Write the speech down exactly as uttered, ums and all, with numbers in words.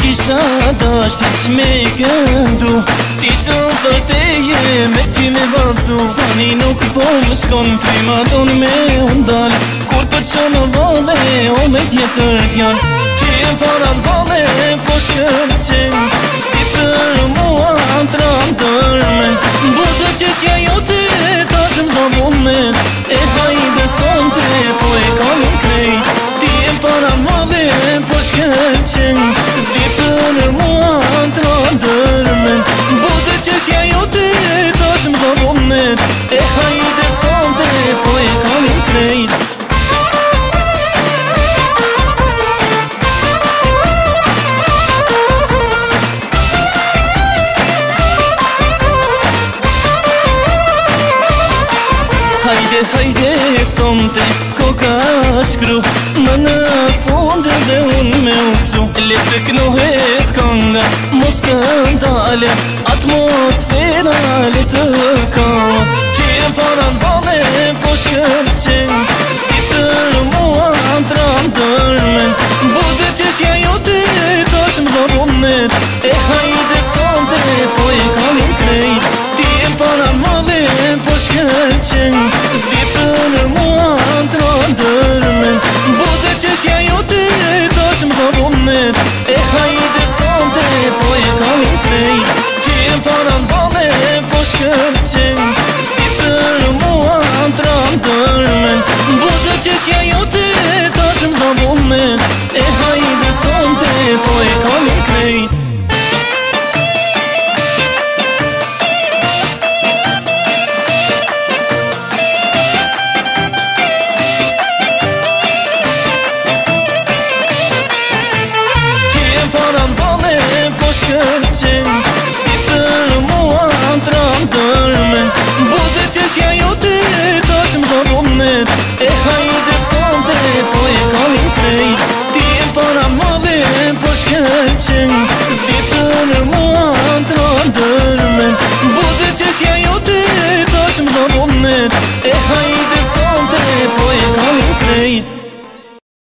kisha dasht iq me këndu Ti shumë vërteje me ty me valcu Zani nuk po më shkon frima don me undal Kur për qonë vale o me tjetër fjall Ti e para vale po shkërqen Sti për mua tram dërmen Buzë qeshja jote ta shumë do vullnet E hajde sonte po e kalim krejt Ti e para vale po shkërqen Sti për mua tram dërmen Buzë qeshja jote ta shumë do vullnet E hajde sonte po e kalim krejt Hajde, hajde, sonte, koka shkru Më në funde dhe unë me uksu Le të knohet kanga, mos të ndale Atmosfera le të kat Ti e para vale po shkërqen Sti për mua tram dërmen Buzë qeshja jote ta shumë do vullnet E hajde sonte po e kalim krejt Ti e para vale po shkërqen Zdi për mua tram dërmen Buzë qeshja jote ta shumë do vullnet E hajde sonte po e kalim krejt Ti e para vale po shkërqen Zdi për mua tram dërmen Buzë qeshja jote ta shumë do vullnet E hajde sonte po e kalim krejt Para vale po shkërqen Sti për mua tram dërmen Buzë qeshja